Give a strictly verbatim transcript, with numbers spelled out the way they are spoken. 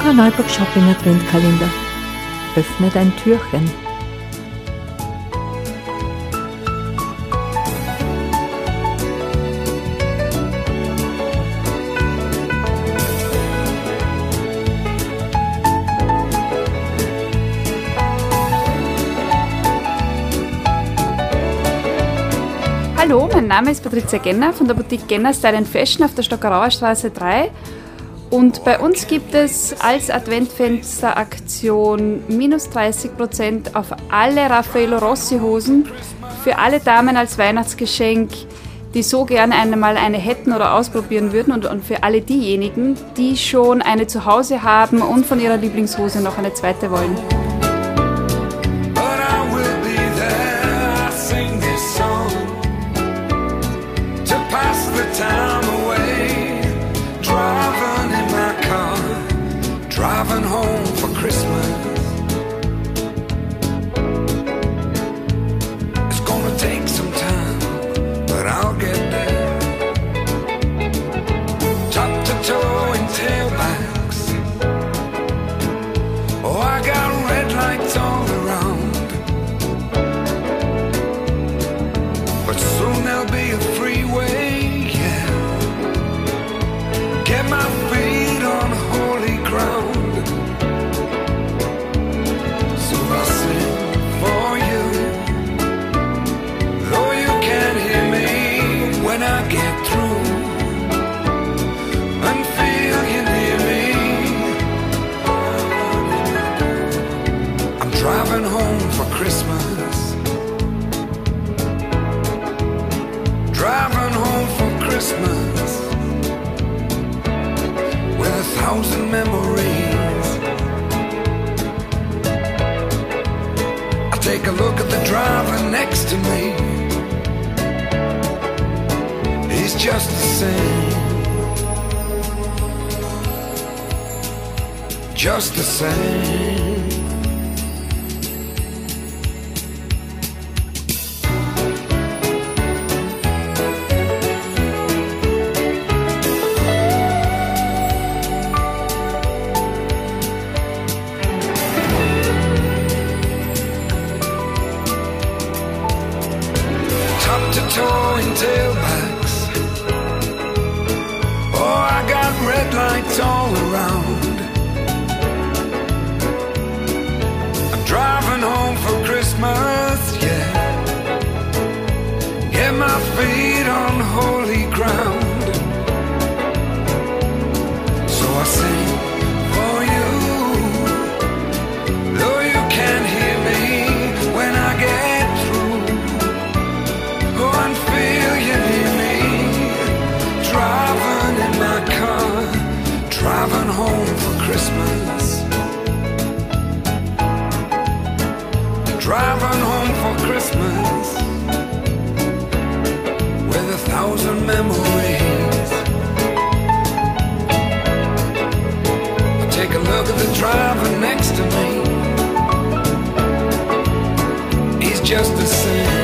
Laura Neuburg Shopping Adventkalender. Öffne dein Türchen. Hallo, mein Name ist Patricia Genner von der Boutique Genner Style and Fashion auf der Stockerauer Straße drei. Und bei uns gibt es als Adventfensteraktion minus dreißig Prozent auf alle Raffaello Rossi Hosen für alle Damen als Weihnachtsgeschenk, die so gerne einmal eine hätten oder ausprobieren würden, und, und für alle diejenigen, die schon eine zu Hause haben und von ihrer Lieblingshose noch eine zweite wollen. Driving home for Christmas. It's gonna take some time, but I'll get there. Top to toe in tailbacks. Oh, I got red lights all around, but soon there'll be a freeway, yeah. Get my feet on holy ground. Driving home for Christmas. Driving home for Christmas with a thousand memories. I take a look at the driver next to me. He's just the same, just the same. Towing tailbacks. Oh, I got red lights all around. I'm driving home for Christmas, yeah. Get my feet on holy ground. So I sing for you, though you can't hear me when I get through. Go and feel you near me. Driving in my car, driving home for Christmas. Driving home for Christmas with a thousand memories. I take a look at the driver next to me. He's just the same,